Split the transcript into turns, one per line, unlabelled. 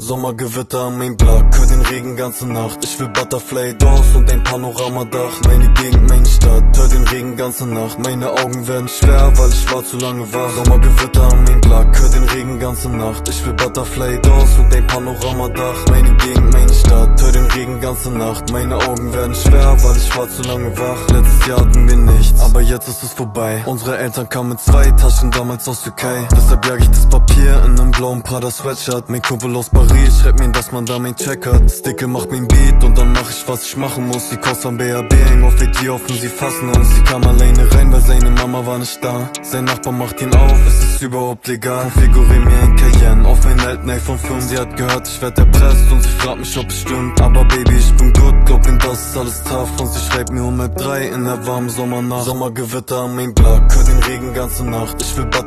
Sommergewitter am Main Block, hör den Regen ganze Nacht. Ich will Butterfly Doors und ein Panoramadach. Meine Gegend, meine Stadt, hör den Regen ganze Nacht. Meine Augen werden schwer, weil ich war zu lange wach. Sommergewitter am Main Block, hör den Regen ganze Nacht. Ich will Butterfly Doors und ein Panoramadach. Meine Gegend, meine Stadt, hör den Regen ganze Nacht. Meine Augen werden schwer, weil ich war zu lange wach. Letztes Jahr hatten wir nichts, aber jetzt ist es vorbei. Unsere Eltern kamen mit 2 Taschen damals aus Türkei. Deshalb jag ich das Papier in einem blauen Prada Sweatshirt. Mein Kumpel aus Paris schreibt mir, dass man da mein Check hat. Das Dicke macht mir ein Beat und dann mach ich, was ich machen muss. Die Kost am BAB hängen auf AG offen, sie fassen uns. Sie kam alleine rein, weil seine Mama war nicht da. Sein Nachbar macht ihn auf, ist es überhaupt legal? Konfigurier mir ein Cayenne auf meinen alten iPhone 5. Sie hat gehört, ich werd erpresst und sie fragt mich, ob es stimmt. Aber Baby, ich bin gut, glaub mir, das ist alles tough. Und sie schreibt mir um 3 in der warmen Sommernacht. Sommergewitter am Main Block, hör den Regen ganze Nacht. Ich will